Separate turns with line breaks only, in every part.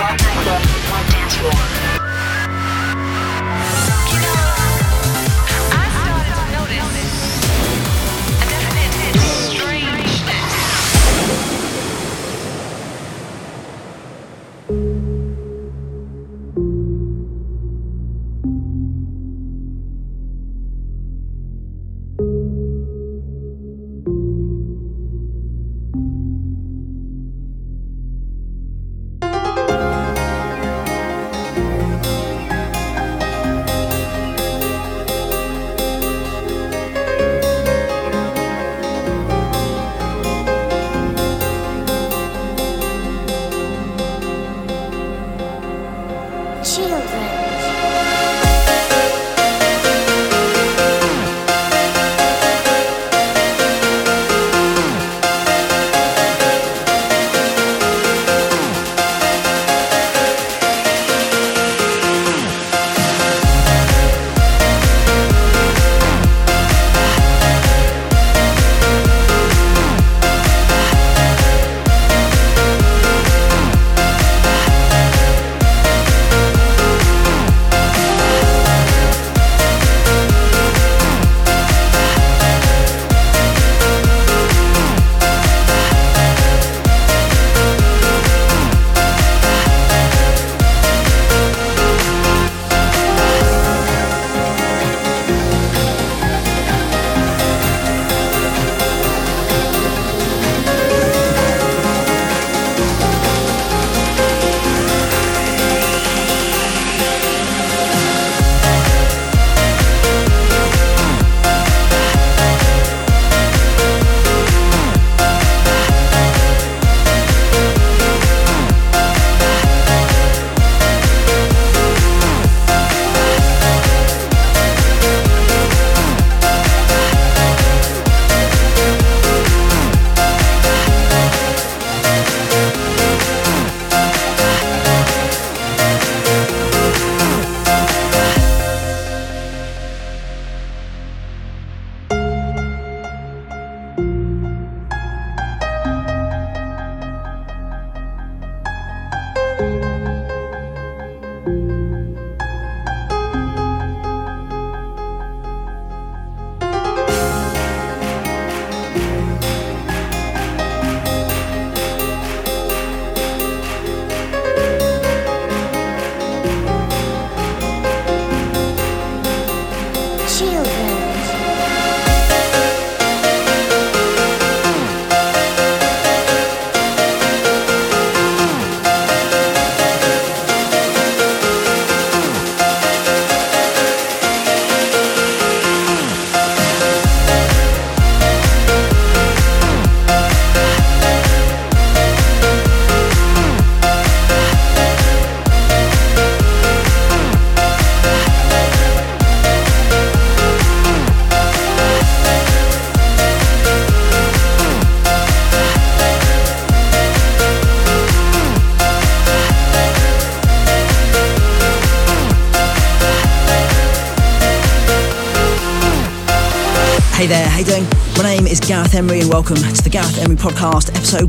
Hey there, how you doing? My name is Gareth Emery and welcome to the Gareth Emery Podcast, episode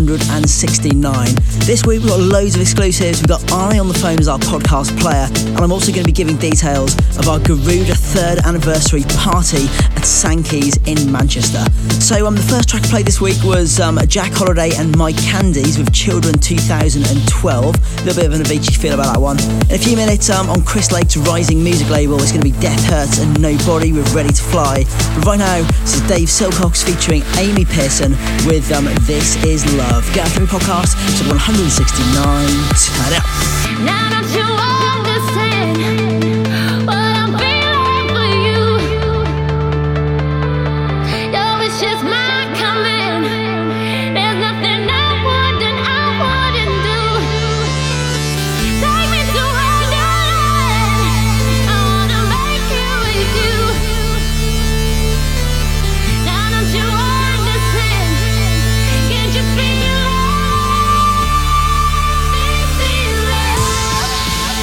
169. This week we've got loads of exclusives. We've got Ari on the phone as our podcast player, and I'm also going to be giving details of our Garuda 3rd anniversary party at Sankey's in Manchester. So the first track I played this week was Jack Holiday and Mike Candies with Children 2012. A little bit of an Avicii feel about that one. In a few minutes on Chris Lake's rising music label, it's going to be Death Hurts and Nobody with Ready to Fly. But right now, this is Dave Silcox featuring Amy Pearson with This Is Love. Gareth Emery Podcast, episode 169. Turn up.
Now don't you understand what I'm feeling for you? Your wish is my command. There's nothing I wouldn't do. Take me to wonderland. I wanna make it with you. Now don't you understand? Can't you feel love? This is love.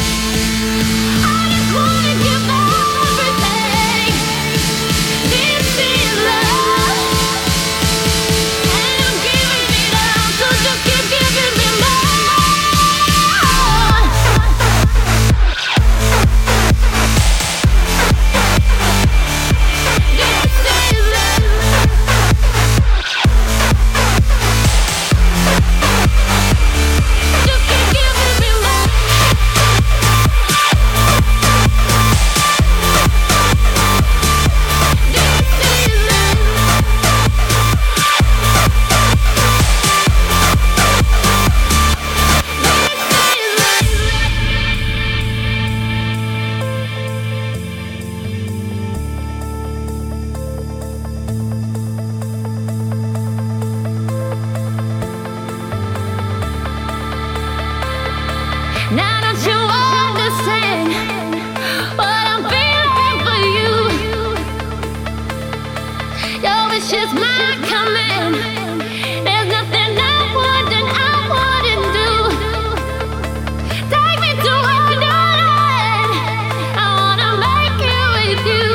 just my command. There's nothing I wouldn't do. Take me to wonderland. I wanna make it with you.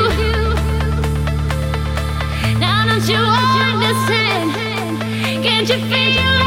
Now don't you understand? Can't you feel it?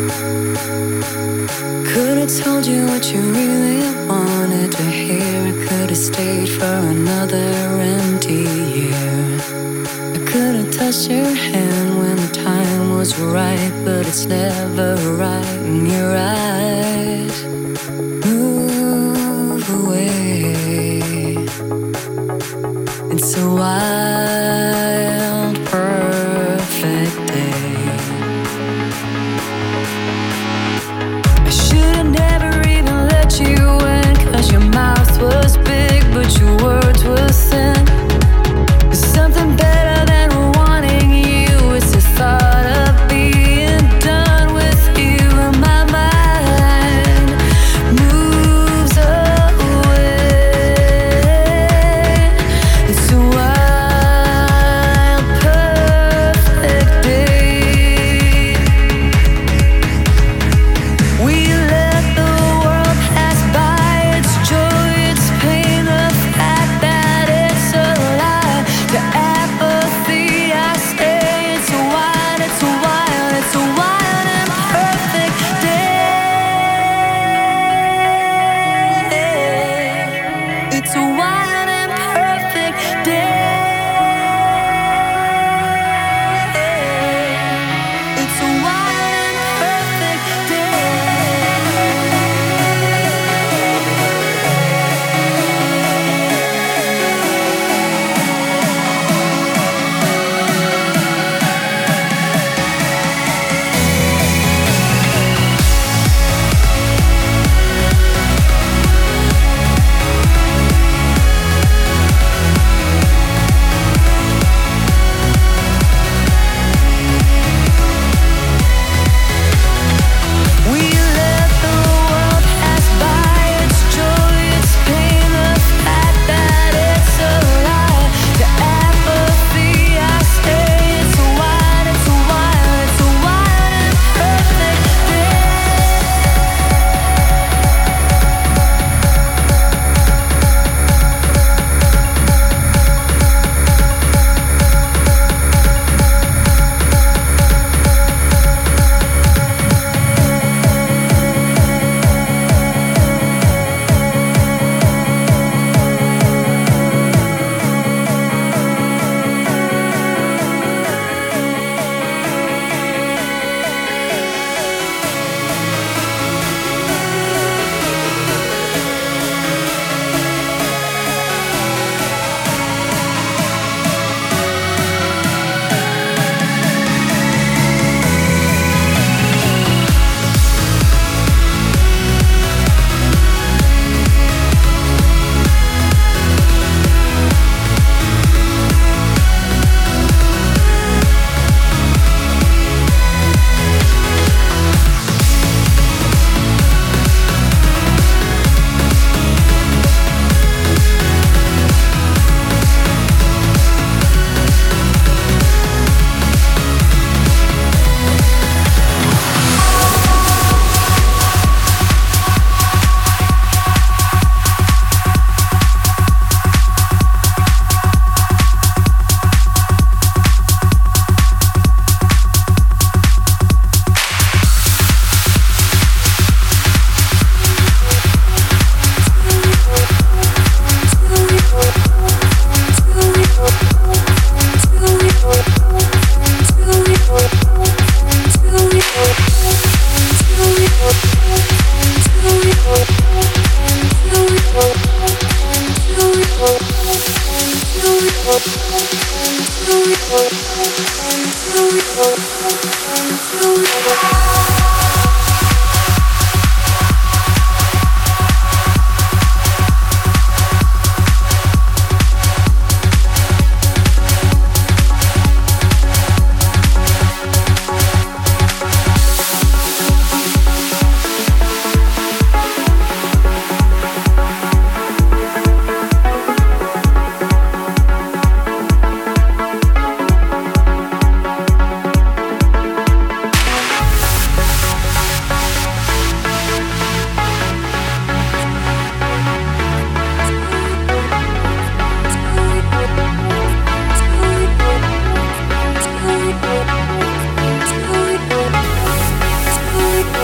Could've told you what you really wanted to hear. I could've stayed for another empty year. I could've touched your hand when the time was right, but it's never right in your eyes. Move away. It's a wild, perfect day. I should've never even let you in, 'cause your mouth was big, but your words were thin. There's something better than wanting you. It's the thought of being done with you in my mind.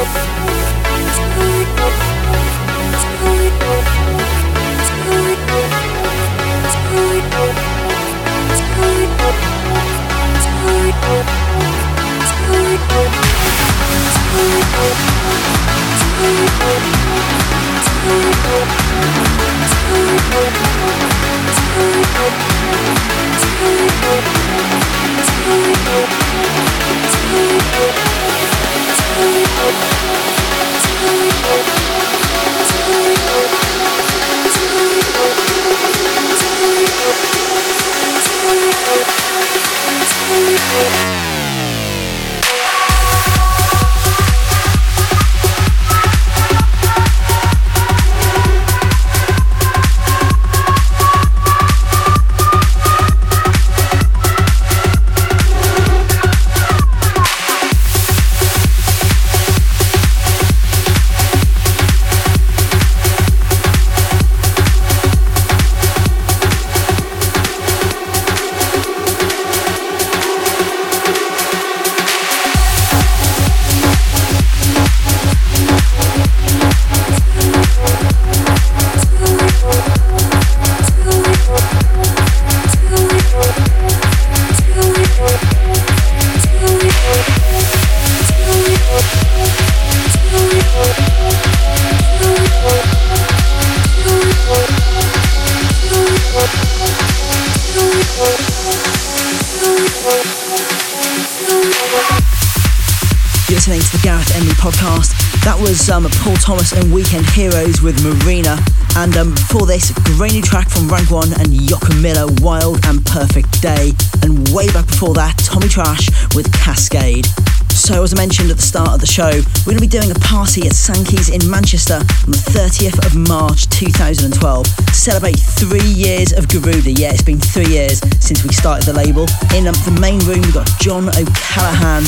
You're listening to the Gareth Emery podcast. That was Paul Thomas and Weekend Heroes with Marina. And before this, great new track from Rank One and Joachim Miller, Wild and Perfect Day. And way back before that, Tommy Trash with Cascade. So as I mentioned at the start of the show, we're going to be doing a party at Sankey's in Manchester on the 30th of March 2012 to celebrate 3 years of Garuda. Yeah, it's been 3 years since we started the label. In the main room, we've got John O'Callaghan,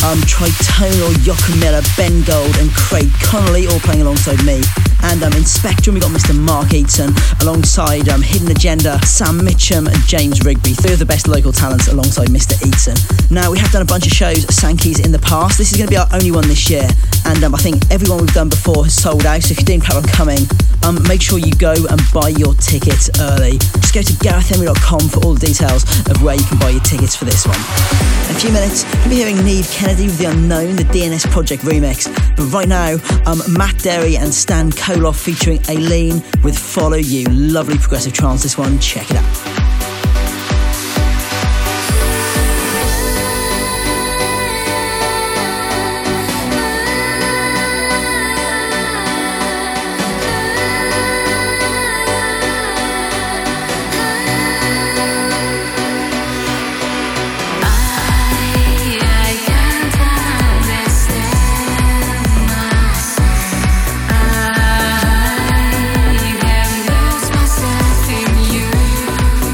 Tritonal, Joachim Miller, Ben Gold and Craig Connolly all playing alongside me. And in Spectrum, we've got Mr. Mark Eaton alongside Hidden Agenda, Sam Mitchum and James Rigby, 3 of the best local talents alongside Mr. Eaton. Now, we have done a bunch of shows at Sankey's in the past. This is going to be our only one this year. And I think everyone we've done before has sold out. So if you didn't plan on coming, make sure you go and buy your tickets early. Just go to GarethEmery.com for all the details of where you can buy your tickets for this one. In a few minutes, you'll be hearing Neve Kennedy with The Unknown, the DNS Project remix. But right now, Matt Derry and Stan Koloff featuring Aileen with Follow You. Lovely progressive trance, this one. Check it out.
I have lost myself in you.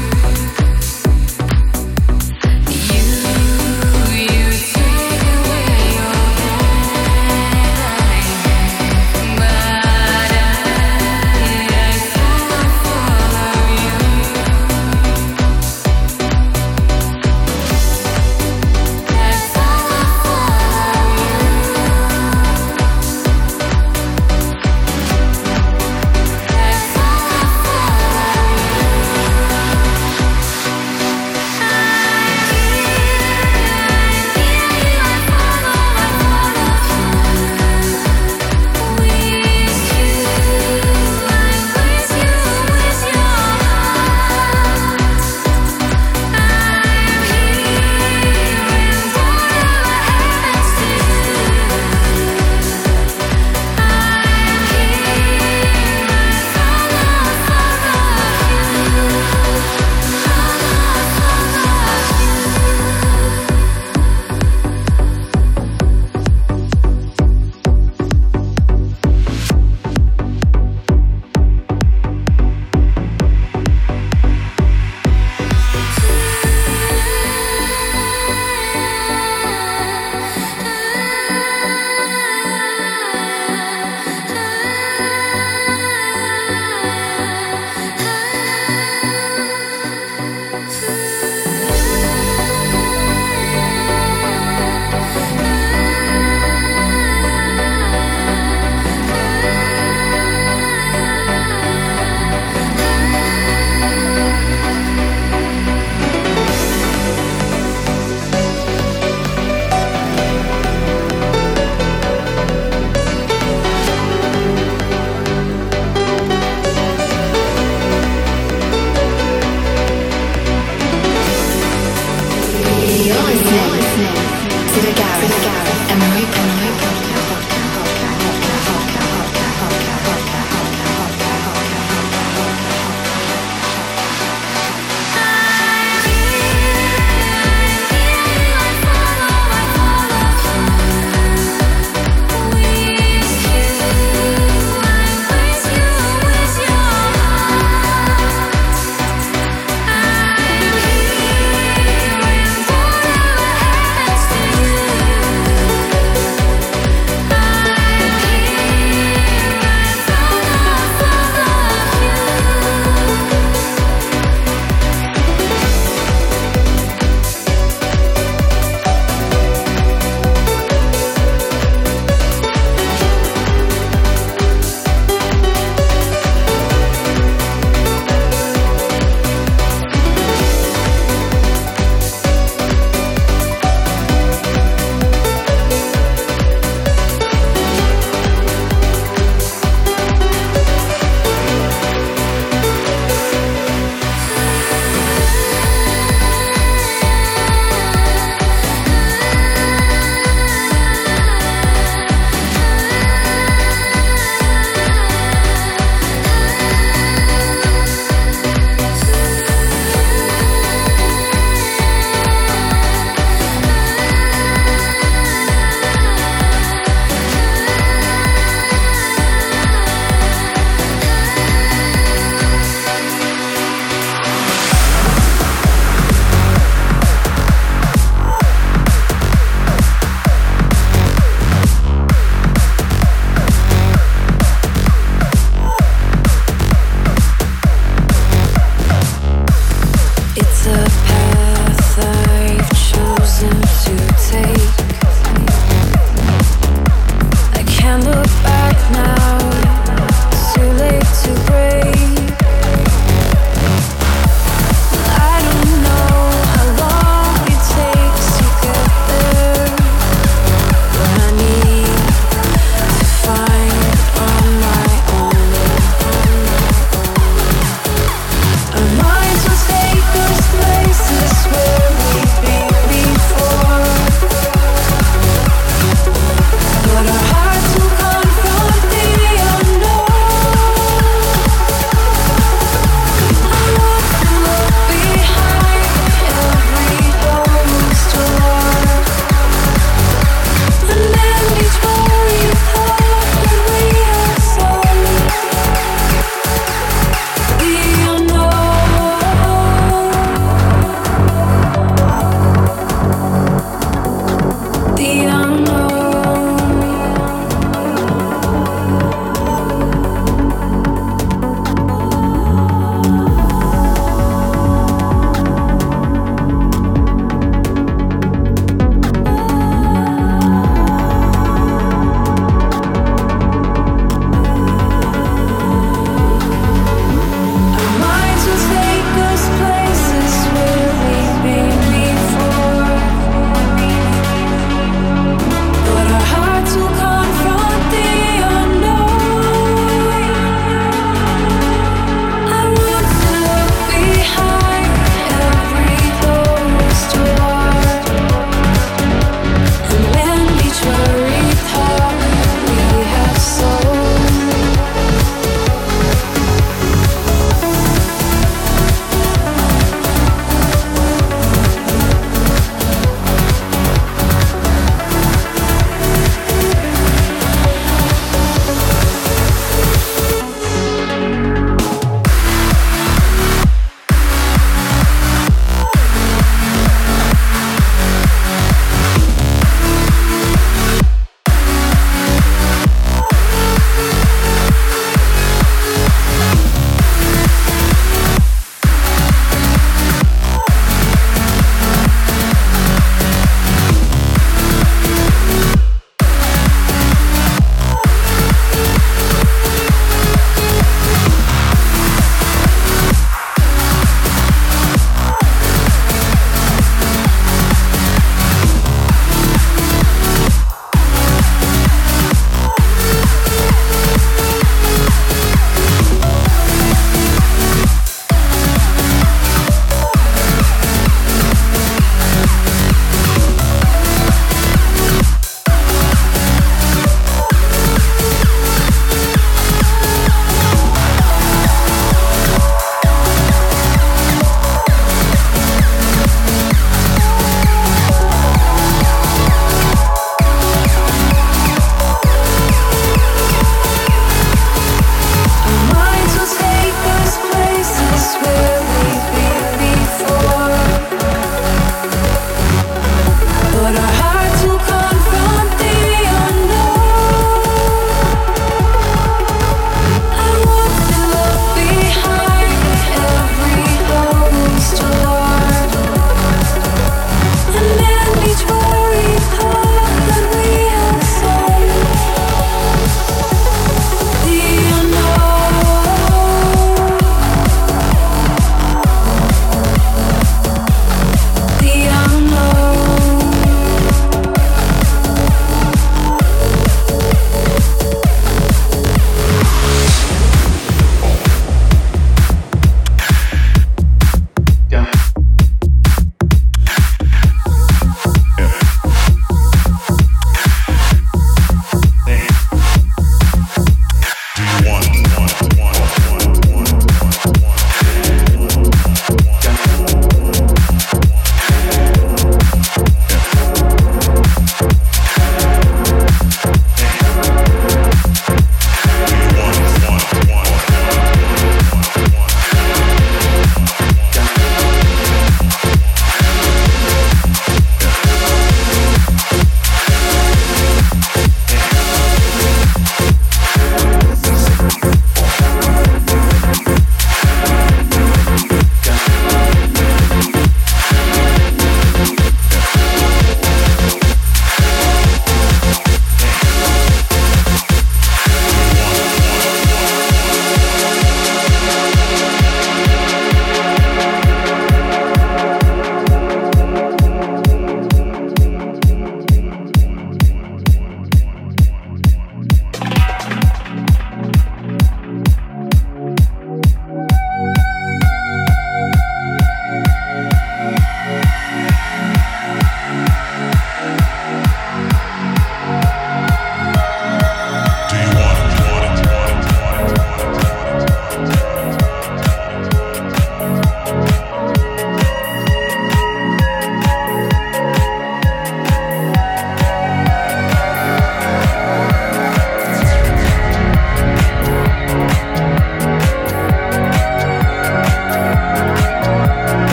But our hearts will confront the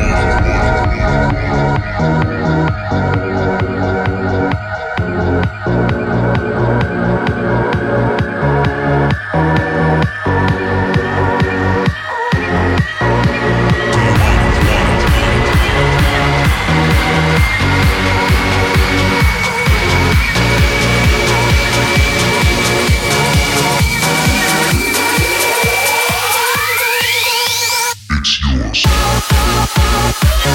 It's yours.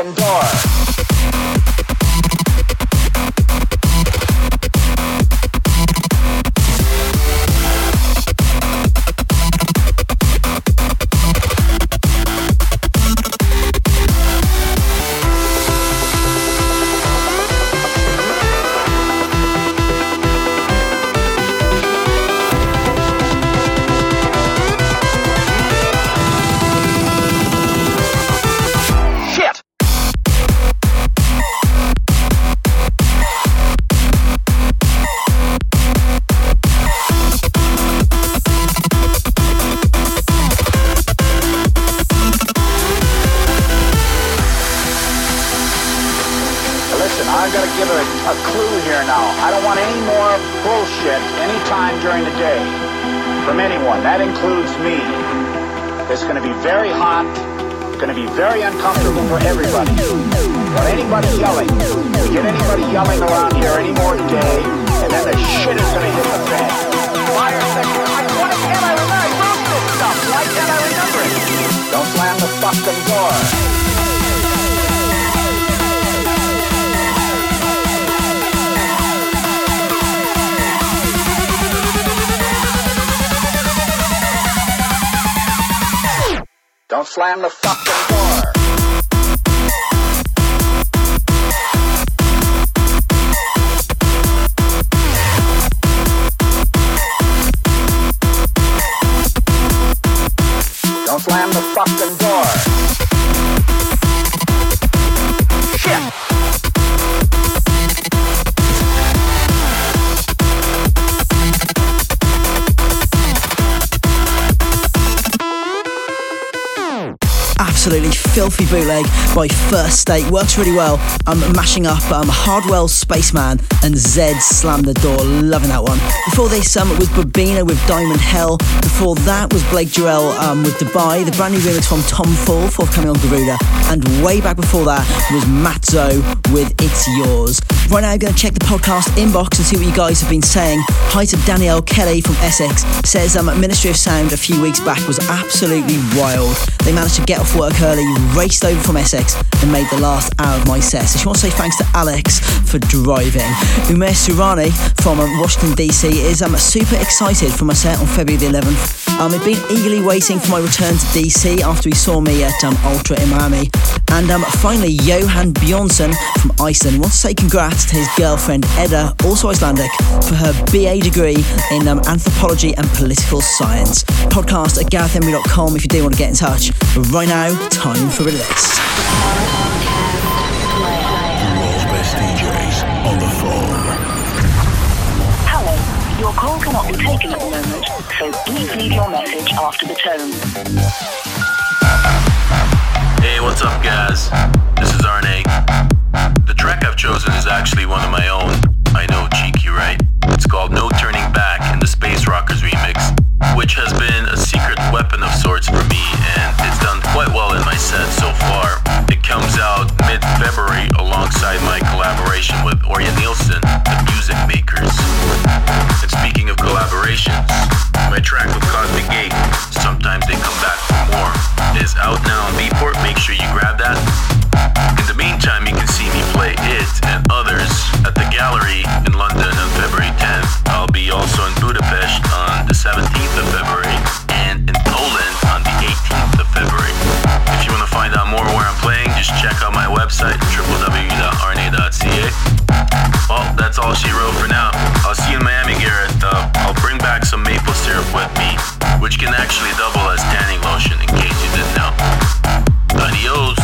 fucking door. I've got to give a clue here now. I don't want any more bullshit anytime during the day from anyone. That includes me. It's going to be very hot. It's going to be very uncomfortable for everybody. But anybody yelling, we get anybody yelling around here anymore today, and then the shit is going to hit the fan. Fire section. Why can't I remember? I wrote this stuff. Why can't I remember it? Don't slam the fucking door. Don't slam the fucking door. Don't slam the fucking door. Shit.
Absolutely filthy bootleg by First State. Works really well. I'm mashing up Hardwell Spaceman and Zed Slam the Door. Loving that one. Before this was Babina with Diamond Hell. Before that was Blake Jarrell with Dubai, the brand new remix from Tom Fall, forthcoming on Garuda. And way back before that was Matzo with It's Yours. Right now I'm going to check the podcast inbox and see what you guys have been saying. Hi to Danielle Kelly from Essex. Says Ministry of Sound a few weeks back was absolutely wild. They managed to get off work early, raced over from Essex and made the last hour of my set. So she wants to say thanks to Alex for driving. Umesh Surani from Washington DC is super excited for my set on February the 11th. He'd been eagerly waiting for my return to DC after he saw me at Ultra in Miami. And finally, Johan Bjornsson from Iceland wants to say congrats to his girlfriend Edda, also Icelandic, for her BA degree in anthropology and political science. Podcast at GarethEmery.com if you do want to get in touch. But right now, time for this.
The world's best DJs on the phone.
Hello, your call cannot be taken at the moment, so please leave your message after the tone.
Hey, what's up, guys? This is Arne. The track I've chosen is actually one of my own. I know, cheeky, right? It's called No Turning Back in the Space Rockers remix, which has been a secret weapon of sorts for me, and it's done quite well in my set so far. It comes out mid-February alongside my collaboration with Orja Nilsson, the Music Makers. And speaking of collaborations, my track with Cosmic Gate, Sometimes They Come Back for More, is out now on Beatport. Make sure you grab that. In the meantime, you can see me play it and others at the Gallery in London on February 10th. I'll be also in Budapest on the 17th of February and in Poland on the 18th of February. If you want to find out more where I'm playing, just check out my website, www.arne.ca. Well, that's all she wrote for now. I'll see you in Miami, Gareth. I'll bring back some maple syrup with me, which can actually double as tanning lotion in case you didn't know. Adios.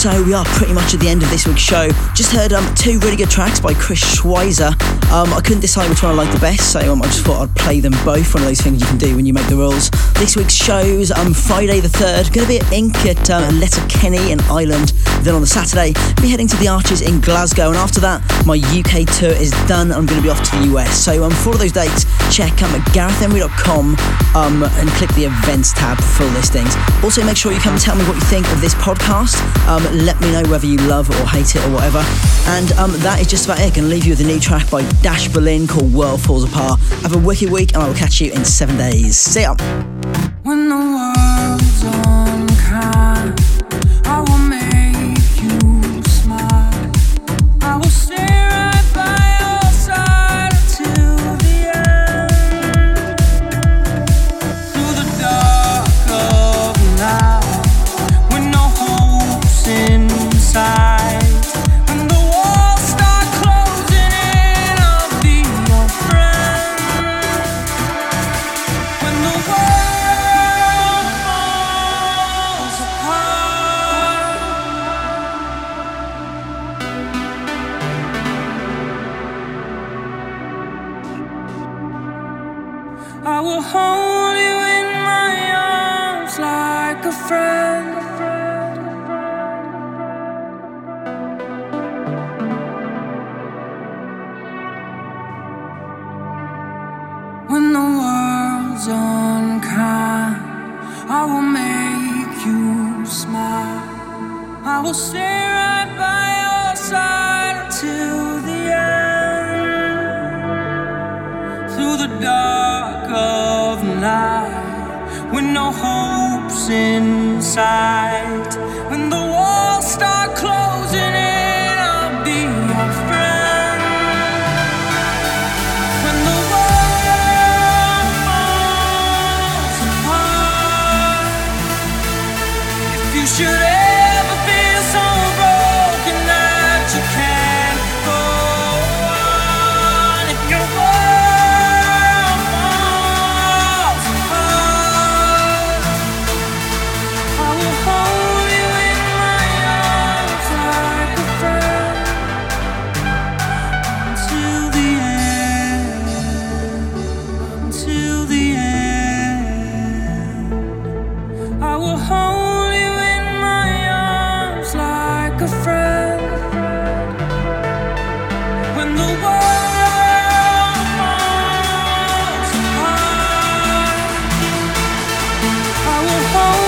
So we are pretty much at the end of this week's show. Just heard two really good tracks by Chris Schweizer. I couldn't decide which one I liked the best, so I just thought I'd play them both. One of those things you can do when you make the rules. This week's shows, Friday the 3rd, going to be at Ink at Letterkenny in Ireland. Then on the Saturday, I'll be heading to the Arches in Glasgow, and after that, my UK tour is done. I'm going to be off to the US. So for all those dates, check at GarethEmery.com and click the events tab for full listings. Also, make sure you come and tell me what you think of this podcast. Let me know whether you love or hate it or whatever. And that is just about it. Going to leave you with a new track by Dash Berlin called World Falls Apart. Have a wicked week, and I will catch you in 7 days. See ya.
When the world's unkind, I will make you smile. I will stay right by your side till the end. Through the dark of night, with no hopes inside. When the walls start closing in, I'll be your friend. When the world falls apart, I will hold you in my arms like a friend. When the world's unkind, I will make you smile. I will stay right by your side until the end. Through the dark of night, with no hopes inside. When the walls start closing in, I'll be your friend. When the world falls apart, if you should ever feel so broken that you can't go on, if your world falls apart, I will hold you in my arms like a friend until the end, until the end. I will hold you in my arms like a friend. When the world falls apart, I will hold